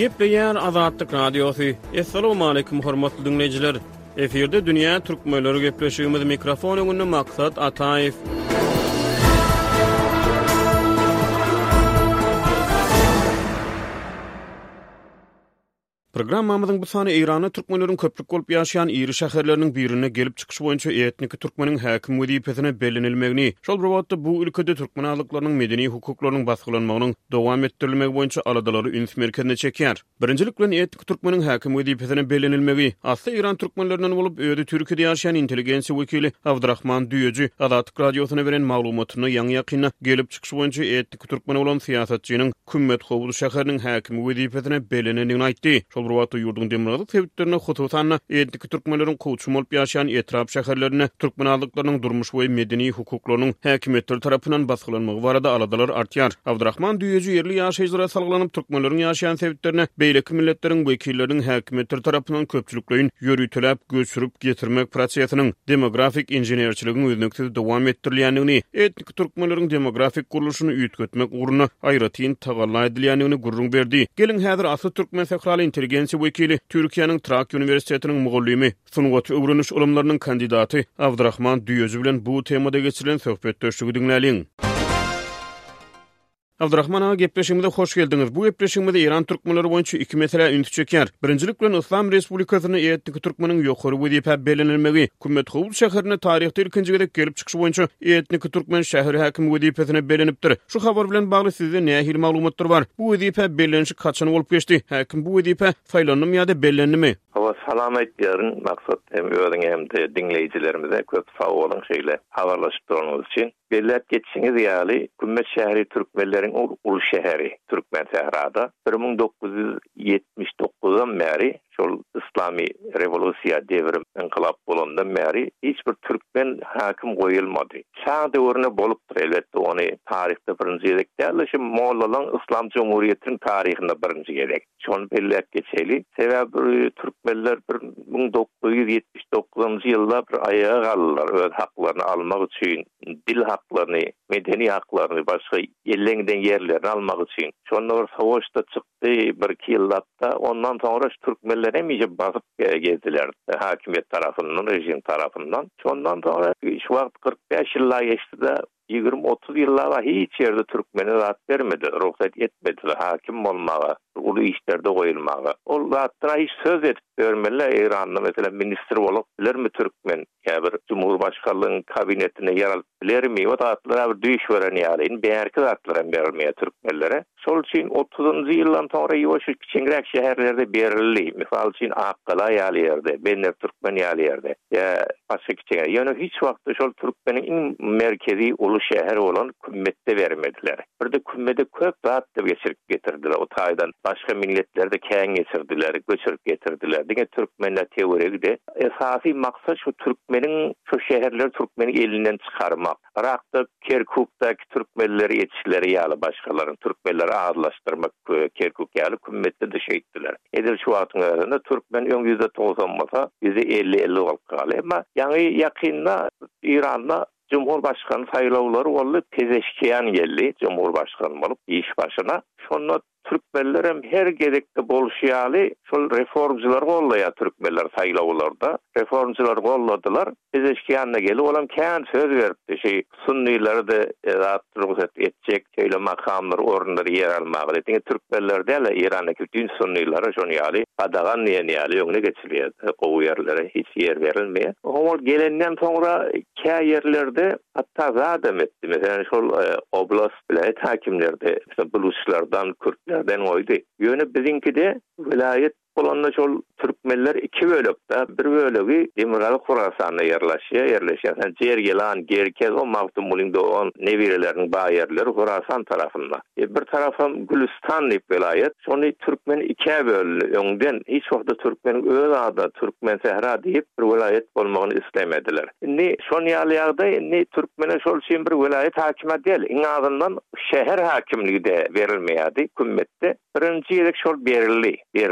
Gepleýär Azatlyk Radiosu. Assalamu alaykum hormatly dinleyijiler. Eferde dünýä türkmenleri gepleşigimiz mikrofon öňünde maksat Ataýew. Programmamyzyň bu sany Iranda türkmenleriň köplük bolup ýaşaýan iri şäherleriniň birine gelip çykyş boýunça etnik türkmeniň häkim wezipesine bellenilmegini, şol bir wagtda bu ülkede türkmenallyklarynyň medeni hukuklarynyň basgylanmagynyň dowam etdirilmegi boýunça aladalary üns merkezine çekýär. Birinjilik bilen etnik türkmeniň häkim wezipesine bellenilmegi, asly İran türkmenlerinden bolup öýde Türkiýede ýaşaýan intelligensiýa wekili Abdurrahman Düýeji Azatlyk radiosyna beren maglumatyny ýaňy ýakyna gelip çykyş boýunça etnik türkmen bolan siýasatçynyň Kümmet Howuz şäheriniň häkim wezipesine bellenilmegini aýtdy. Burwatda ýurdun demirlik sebäplerine hususan etnik türkmenleriň goýçum bolup ýaşaýan etrap şäherlerine türkmenallyklarynyň durmuş we medeni hukuklarynyň häkimetleri tarapyndan basgylanmagy barada aladalar artýar. Abdurrahman Düýeji ýerli ýaşaýjylara salgylanyp türkmenleriň ýaşaýan sebäplerine beýleki milletleriň wekilleriniň häkimetleri tarapyndan köpçülikleýin ýörüýtülip göçürüp getirmek prosesiniň demografik inženerçiligiň öňünde dowam etdirilýändigini, etnik türkmenleriň demografik guruluşyny üýtgetmek ugruna aýratyn tagalla edilýändigini gurrun berdi. Gelin häzir asly türkmen sekraly intelligensiýa wekili Türkiýanyň Trak Üniversitetiniň mugallymy, sungat öwreniş ulumlarynyň kandidaty Abdurrahman Düýeji bilen bu temada geçirilen söhbetdeşligi dinläliň. Abdurrahman ağa gepleşigimize hoş geldiňiz. Bu gepleşigimizde İran türkmenleri boýunça iki mesele üns çekýär. Birinjilik bilen Islam Respublikasyny etnik türkmeniň ýokary wezipe bellenilmegi, Kümmet Howuz şäherine taryhda ilkinji gerek gelip çykyş boýunça etnik türkmen şäheri häkim wezipesine bellenipdir. Şu habar bilen bagly sizde nähil maglumatlar bar? Bu wezipe bellenişi kaçan bolup geçdi? Häkim bu wezipe saýlandymy ýa-da bellendimi? Salamet ýeriniň maksat hem öýüň hem de dinleýijilerimize köp sag bolun şeýle habarlaşyp durmagy üçin. Belläp geçiňiz ýaly Kümmet şäheri türkmenleriň ulu şäheri Türkmen şäherada 1979-dan beri şol İslami revolüsiýa devrim inqilab bolandan beri hiç bir türkmen hakim goýulmady. Şah döwrüne bolupdyr elbetde ony taryhda birinji gerek däl, şu Mollalan Islam Cumhuriyetiniň taryhyna birinji gerek. Şonu belläp geçeli. Sebäbi türkmenler 1979-njy ýylda bir aýaga galdylar öz haklaryny almak üçin, dil haklaryny, medeni haklaryny, başga ýerlerinden ýerlerini almak üçin. Şonu bir sowuşda çykdy bir ýylda, ondan soňra türkmenler hem iyice basıp gezdiler hakimiyet tarafından, rejim tarafından. Ondan sonra şu wagt 45 ýyllar geçdi de 20-30 ýyllara hiç ýerde türkmene zat bermedi, ruhsat etmedi hakim bolmaga, ulu işlerde goýulmaga. Ol zatlara hiç söz edip bermeli. İran'da mesela minister bolup bilermi türkmen? Ya bir Cumhurbaşkanlığının kabinetine yer alıp bilermi? O zatlara bir düýüş beren ýaly, bärki zatlara bermeýär türkmenlere. Şol üçin 30-njy ýyldan soňra ýoşy kiçiňrek şäherlerde berildi. Misal üçin Akkala ýaly ýerde, Benner türkmen ýaly ýerde. Ya başga kiçiňe. Ýöne hiç wagtda şol türkmeniň iň merkezi ulu şäher bolan Kümmetde bermediler. Bir de Kümmetde köp zat geçirip getirdiler. O taýdan başga milletlerde kän geçirdiler, göçürüp getirdiler. Diňe türkmenler teoriyede esasy maksat şu türkmeniň şu şäherleri türkmeni elinden çykarmak. Irakda, Kerkuk'daki türkmenleri yetişleri ýaly başgalaryň türkmenleri ağırlaştırmak, Kerkuk ýaly Kümmetde de şeýtdiler. Edil şu wagtyňda türkmen öň %90 %50 bolup galy. Ama ýa-ni ýakynda İranda Cumhurbaşkanı saýlawlary boldy, tezeşkiýan geldi Cumhurbaşkanı bolup iş başına. Şonu türkmenler hem her gerekde bolşýaly, şol reformçylar gollaýar türkmenler saýlawlarda. Reformçylar golladylar. Tezeşkiýanna gelip olam kän söz beripdi. Sunniler de ruhsat etjek, şeýle makamlar, orunları yer almagy. Diňe türkmenler däl İranyň bütün sunniler şonu ýaly adagan ýaly öňüne geçilýär. O ýerlere hiç yer berilmeýär. O gelenden soňra kä ýerlerde hatta zadam etdi. Mesela şol oblast vilayet hakimlerde, buluslardan, Kürtlerden oýdy. Ýöne biziňkide vilayet bolanla şol türkmenler iki bölükde, bir bölügi Demirali Horasanyna ýerleşýär. Jergelan, Gerkez o Magtumulin doğan nevirelerinin baýerleri Horasan tarafında. Bir tarafam Gülistan diýip vilayet. Şonu türkmen ikiye bölündi. Öňden hiç wagtda türkmen öz ada Türkmen Sehra diýip bir vilayet bolmagyny islemediler. Indi şonu ýaly türkmene şol üçin bir vilayet hakime däl, iň azyndan şäher hakimligi de berilmeýärdi Kümmetde. Birinji ýerek şol berildi.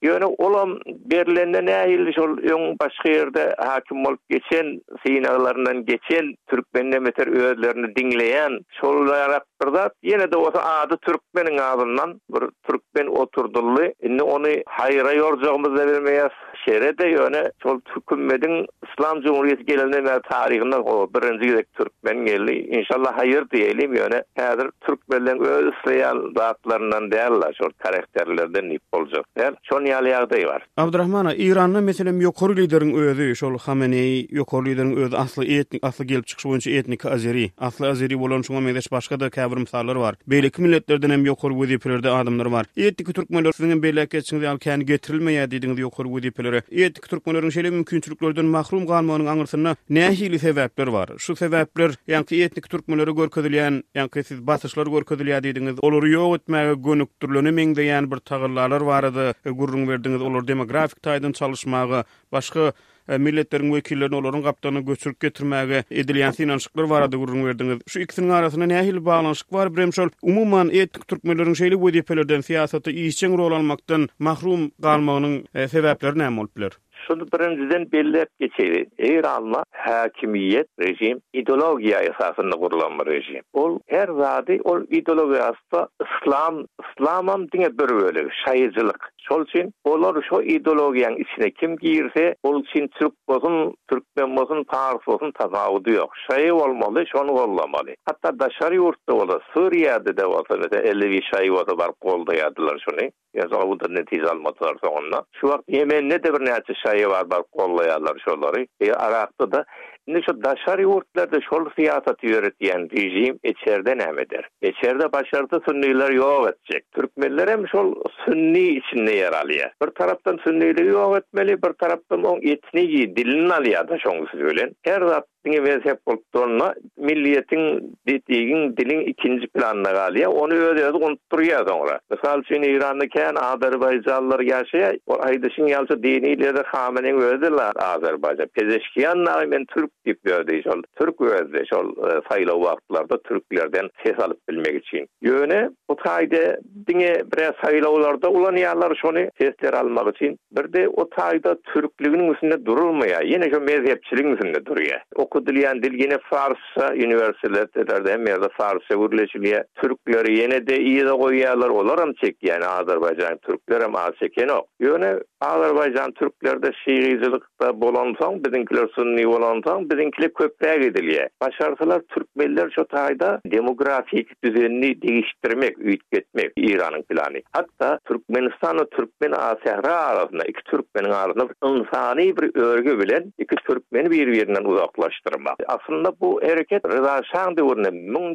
Ýöne olam berilende nähili şol öň başga ýerde hakim bolup geçen synaglaryndan geçen türkmenler meter özlerini diňleýän şollara da ýene de olsa ady türkmeniň adyndan bir türkmen oturdully. Indi ony haýra ýorjagymyz da bermeýäs. Şerede ýöne şol türkmendiň İslam Cumhuriyeti gelenden tarihinden o birinci gezek türkmen geldi. İnşallah hayır diyelim ýöne häzir türkmenlerin öz islaýan zatlaryndan däller, şol karakterlerden nip boljak däl. Şol ýaly var. Abdurrahman, İran'da meselem ýokary liderin özü, şol Hamenei ýokary liderin özü asly gelip çykyş boýunça etnik Azeri. Asly Azeri bolan şoňa medeş başga da käbir misallar var. Beýleki milletlerden hem ýokary wezipelerde adamlar var. Etnik türkmenler siziň beýleki etçiňiz ýaly kän getirilmeýär diýdiňiz ýokary wezipeleri. Etnik türkmenleriň şeýle mümkinçiliklerden mahrum galmagynyň aňyrsyna nähili sebäpler var. Şu sebäpler ýa-ni etnik türkmenlere görkezilýän, ýa-ni siz basyşlar görkezilýär diýdiňiz. Olary ýok etmäge gönükdirleni meňdeýän bir tagyrlarlar barady. Gurrun berdiňiz olar demografik taýdan çalışmagy, başga milletlerin wekillerini olaryň gapdana göçürüp getirmäge edilýän synanşyklar barady gurrun berdiňiz. Şu ikisiniň arasynda nähili baglanyşyk bar? Birem şol umumyň etnik türkmenleriň şeýle wezipelerden siýasaty işçiň rol almakdan mahrum galmagynyň sebäpleri näme bolup biler? Şunu birinciden bellep geçeýdi. İran'la hakimiyet rejim ideologiya esasında kurulan bir rejim. Ol her zady ol ideologiyasda İslamam diňe bir bölegi şaýyjylyk. Şol üçin olar şo ideologiýaň içine kim girse, ol üçin Türk bolsun, türkmen bolsun, pars bolsun tazawudy ýok. Şaýy bolmaly, şonu gollamaly. Hatda daşary ýurtda bolar, Suriýada da bolsa, Ellevi şaýy bolsa bar goldaýardylar şonu. Ýa-da netije almadylar soňunda. Şu wagt Yemen'de de bir näçe şaýy bar gollaýarlar şolary. Irakda da indi şu daşary ýurtlarda şol siýasaty ýöretýän rejim içeride nämedir? İçeride başardy sünniler ýok etjek. Türkmenler hem şol sünni içinde yer alýar. Bir tarapdan sünniliği ýok etmeli, bir tarapdan oň etnigi dilini alýar da şoňsy bilen. Her zat diňe mezhep bolup durma, milliýetiň ditigiň diliň ikinji planına galýar. Onu öýde unutturýar soňra. Mysal üçin Iranda kän Azerbaýjanlylar ýaşaýar. O aýdyşyň ýalçy dini lider Hameneň özüler Azerbaýjan. Pezeşkiýan men Türk diýip berdi şol. Türk özü şol saýlaw wagtlarda türklerden ses alyp bilmek için. Ýöne o taýda diňe bir saýlawlarda ulanýarlar şonu sesler almak için. Bir de o taýda türkliginiň üstünde durulmaýar. Ýene şu mezhepçiligiň üstünde durýar. Okudylýan dil ýene farsça üniversitetlerde hem ýerde farsça gürleşilýär. Türkleri ýene de ýa-da goýýarlar, olar hem çek, ýani Azerbaýjan türkleri hem az çeken ok. Ýöne Azerbaýjan türklerde şiirizlikde bolansaň, bizimkiler sunni bolansaň, bizimkiler köpräk edilýär. Başarsalar türkmenler şu taýda demografik düzenini değiştirmek, üýtgetmek İran'ın plany. Hatta Türkmenistan we Türkmen Asahra arasynda iki türkmeniň arasynda insani bir örgü bilen iki türkmeni bir-birinden uzaklaşdyrmak. Aslında bu hereket Rıza Şah döwründe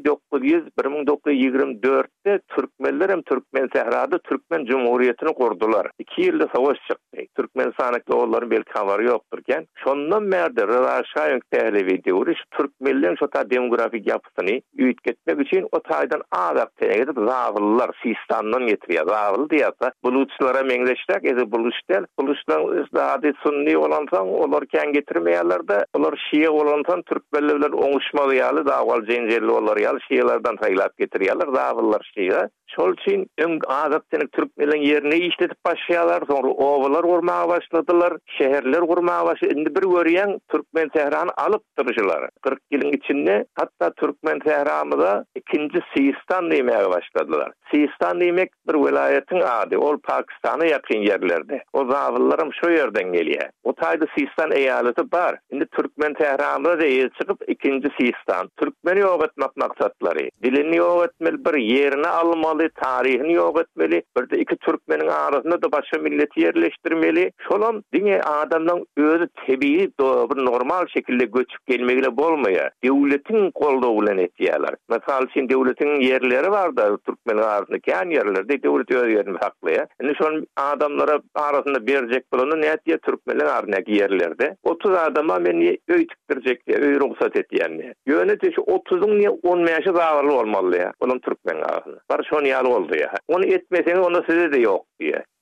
1924-de türkmenler hem Türkmen Sahrada Türkmen Cumhuriyetini kurdular. 2 ýylda savaş çykdy. Türkmenistanykla olaryň belki habary ýokdurken, şondan beri Rıza Şah'ın tehlivi döwri türkmenlerin şu ta demografik yapysyny üýtgetmek üçin o taýdan azak edip zawyllar Sistandan getirýär. Zawyl diýse, buluçlara meňleşdirek, buluçlar zady sunni bolansaň, olar kän getirmeýärler de, olar şiýe bolansaň türkmenler bilen oňuşmaly ýaly dawal jenjelli bolar ýaly şiýelerden saýlap getirýärler, zawyllar şiýe. Şol üçin azatçylyk türkmenlerin ýerine işletip başlaýarlar, soňra owalar gurmaga başladylar, şäherler gurmaga başladylar. Indi bir görýän Türkmen Tehrany alyp durýarlar. 40 ýylyň içinde hatda Türkmen Tehranymyza ikinji Sistan diýmäge başladylar. Sistan diýmek bir welaýetiň ady, ol Pakistana ýakyn ýerlerde. O zawyllarym şo ýerden gelýär. O taýda Sistan eýalety bar. Indi Türkmen Tehranymyza da çykyp ikinji Sistan. Türkmeni ýok etmek maksatlary. Dilini ýok etmeli, bir ýerini almaly, tarihini ýok etmeli. Bir de iki türkmeniň arasynda da başga milleti ýerleşdirmeli. Şolam diňe adamdan özü tebii bir normal şekilde göçüp gelmegiyle bolmaýar. Döwletiň goldawy bilen etýärler. Mesal üçin döwletiň ýerleri bar da türkmen arasynda kän ýerlerde döwlet öz ýerini saklaýar. Indi şol adamlara arasynda berjek bolany näçe türkmenler arnaky ýerlerde 30 adama men öý tikdirjek diýip öý ruhsat etýärler. Ýöne şu 30'uň 10 ýaşy zawarly bolmaly ýa. Olam türkmen arasynda. Bar şonu ýaly boldy ýa. Onu etmeseňiz onda size de ýok diýär.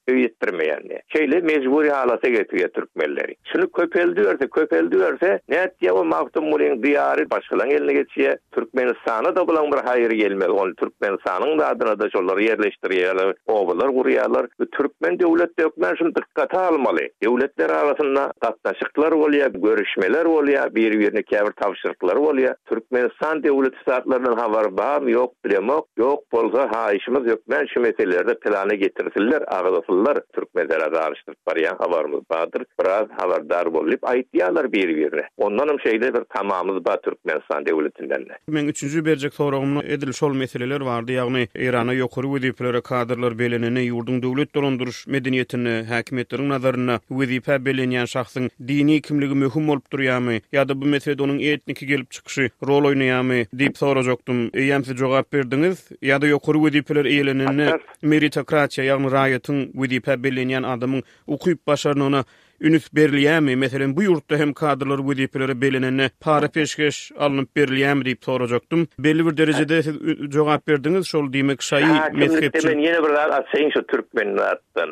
öýetdirmeýän. Şeýle mejburi halata getirýär türkmenleri. Şunu köpeldiýärse, näet ýa o Maktum Mulyň diýary başgalan eline geçýär. Türkmenistana da bulan bir haýry gelmez. Ol Türkmenistanyň da adyna da şolary ýerleşdirýärler, obalar gurýarlar. Bu türkmen döwletde ökmen şunu dikkate almaly. Döwletler arasynda gatnaşyklar bolýar, görüşmeler bolýar, bir-birine käbir tapşyryklar bolýar. Türkmenistan döwleti zatlarynyň habar bar, ýok bilemok, ýok bolsa haýyşymyz ökmen şu meselelerde plana getirsinler, agdasyllar türkmenlere garşyryp barýan habarymyz bardyr. Biraz habardar bolup aýtýarlar bir-birine. Ondan hem şeýle bir tamamyz bar Türkmenistan döwletinden. Men üçüncü berjek sorawymda edil şol meseleler bardy, ýagny Irana ýokary weziplere kadrlar belenene ýurdun döwlet dolandyryş medeniýetini häkimetleriň nazaryna wezipe belenýän şahsyň dini kimligi möhüm bolup durýarmy ýa-da bu meselede onuň etniki gelip çykyşy rol oýnaýarmy diýip sorajakdym. Eýem siz jogap berdiňiz ýa-da ýokary wezipeler eýlenende meritokratiýa ýagny raýatyň wezipe belenýän adamyň ukyp başaryny ona ünüs berilýärmi? Meselen bu ýurtda hem kadrlar wezipeleri belenende para peşkeş alınıp berilýärmi diýip sorajakdym. Belli bir derejede siz jogap berdiňiz, şol diýmek şaý mezhepçi. Men ýene bir açyň şu türkmenlerden,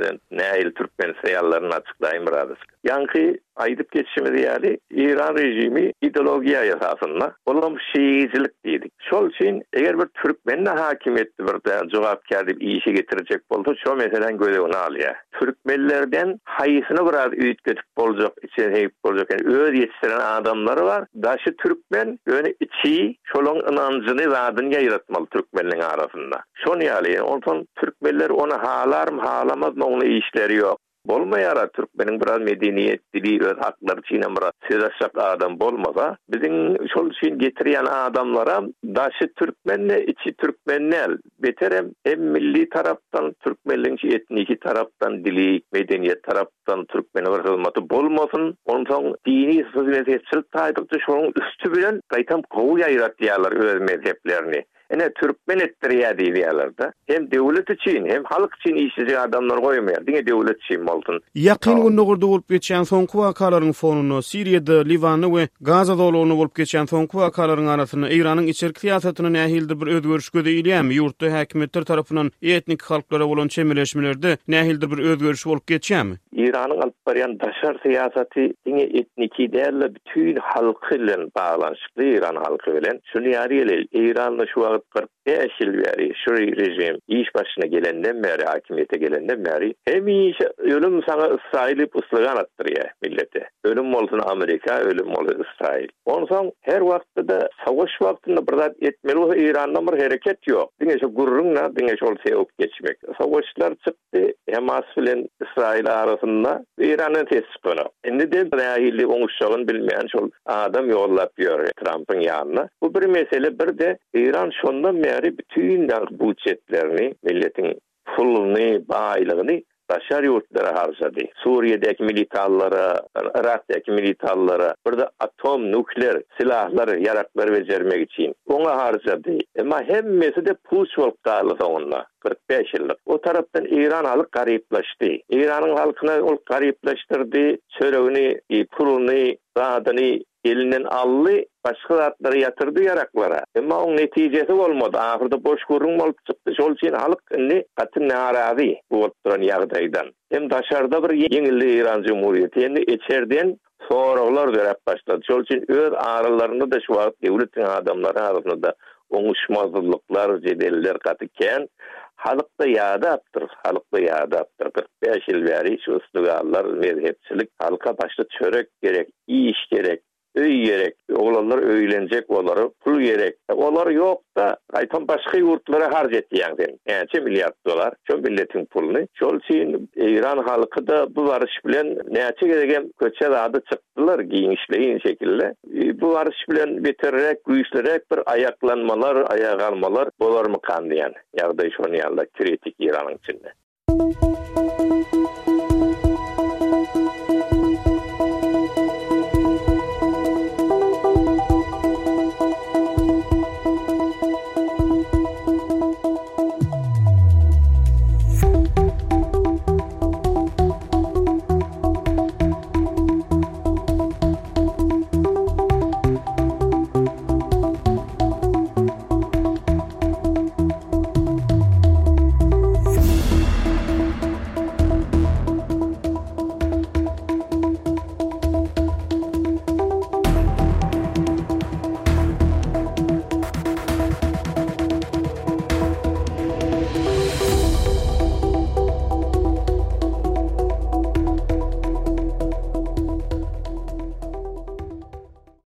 näil türkmen seýallaryny açyklaýyn biraz. Ýanky aýdyp geçişimiz ýaly İran rejimi ideologiýa ýasasyna bolan şiizilik diýdik. Şol üçin eger bir türkmen hakimiýeti bir jogapkar diýip işe getirecek bolsa, şo meselen göregini alýar. Türkmenlerden haýysyny biraz üýtgetip boljak, içe heyip boljak, öz ýetiştiren adamlary bar. Daşy türkmen öňe içi şolaň inanjyny zadyny ýaratmaly türkmenliň arasynda. Şonu ýaly, ondan türkmenler onu halarmy, halamazmy, onu işleri ýok. Bolmaýara türkmeniň biraz medeniýet, dili, öz haklary üçin bir söýleşjek adam bolmasa, biziň şol üçin getirýän adamlara daşy türkmenle içi türkmenler beterem hem milli tarapdan türkmenliň etniki tarapdan dili, medeniýet tarapdan türkmeni bir hizmeti bolmasyn, ondan dini sözleşçilik taýdykdy şonuň üstü bilen gaýtam gowy ýaýratýarlar öz mezheplerini. Ene türkmen ettirýär diýýärler. Hem döwlet üçin, hem halk üçin işleýän adamlar goýmaýar. Diňe döwlet üçin bolsun. Ýakyn günde bolup geçen soňky wakalaryň fonuny Siriýada, Liwanda we Gaza dolagyny bolup geçen soňky wakalaryň arasyna Iranyň içerik siýasatyny nähildir bir özgörüş gödäýilýärmi? Ýurtda häkimetler tarapyndan etnik halklara bolan çemeleşmelerde nähildir bir özgörüş bolup geçýärmi? İranyň alyp barýan daşar siýasaty diňe etniki däl bütün halky bilen baglanşykly, İran halky bilen. Şunu ýaly, İranyň şu 45 ýyl bäri şu rejim iş başyna gelenden bäri, hakimiýete gelenden bäri hemişe ölüm saňa Israil uslagan atdyrýar millete. Ölüm bolsun Amerika, ölüm bolsun Israil. Onsoň her wagtda savaş wagtynda bir zat etmeli bolsa İrandan bir hereket ýok. Diňe şu gurrunla, diňe şol seýip geçmek. Savaşlar çykdy, Hamas bilen İsrail arasynda İranyň tesisgana. Indi de nähili oňuşagyny bilmeýän şol adam ýollap ýörýär Trumpyň ýanyna. Bu bir mesele, bir de İran şondan beri bütün budjetlerini, milletin pulunu, baýlygyny daşar ýurtlara harjady. Suriýedäki militarlara, Irakdäki militarlara, bir de atom, nukleer silahlary, ýaraklary bejermek üçin oňa harjady. Emma hemmesi de pul bolup galydy onda. 45 ýyllyk. O tarapdan İran halyk garyplaşdy. İranyň halkyna ol garyplaşdyrdy, çöregini, pulunu, zadyny elinden aldy, başga zatları yatırdı yaraklara. Emma oň netijesi bolmady. Ahyrda boş gurrun bolup çykdy. Şol üçin halyk indi gaty narazy bolup duran ýagdaýdan. Hem daşarda bir ýeňilli İran Cumhuriýeti endi içerden soraglar berip başlady. Şol üçin öz aralaryny da şu wagt döwletiň adamlary arasynda oňuşmazlyklar, jedeller gatyken halykda ýada-apdyr, 45 ýyl bäri şu üstügallar, mezhepçilik, halka başda çörek gerek, iş gerek, öý gerek, oglanlar öýlenjek bolary, pul gerek. Olary ýok da, aýtan başga ýurtlara harjetýär. Näçe milliard dolar, şu milletiň puluny. Şol üçin İran halky da bu barış bilen näçe gereken köçe zady çykdylar, giňişleýin şekilde. Bu barış bilen beterrek, güýçlerek bir ayaklanmalar, ayağa almalar bolarmy kan diýen. Ýagdaý şonu ýalda kritik İranyň içinde.